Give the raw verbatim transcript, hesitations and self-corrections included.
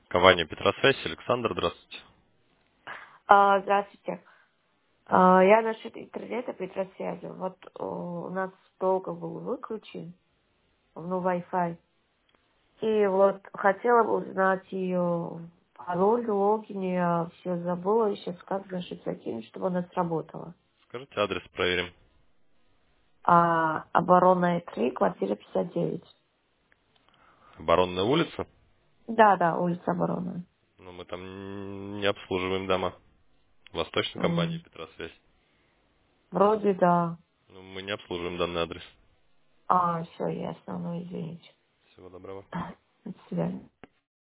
Компания Петросвязь. Александр, здравствуйте. А, здравствуйте. А, я насчет интернета Петросвязи. Вот э, у нас долго был выключен, ну, Wi-Fi. И вот хотела бы узнать ее пароль, логин, я все забыла, сейчас как значит закинуть, чтобы она сработала. Скажите адрес, проверим. А, Оборонная три, квартира пятьдесят девять. Оборонная улица. Да, да, улица Оборонная. Но мы там не обслуживаем дома. Восточной компании М, Петросвязь. Вроде да. Но мы не обслуживаем данный адрес. А, все ясно, ну извините. Всего доброго. До свидания.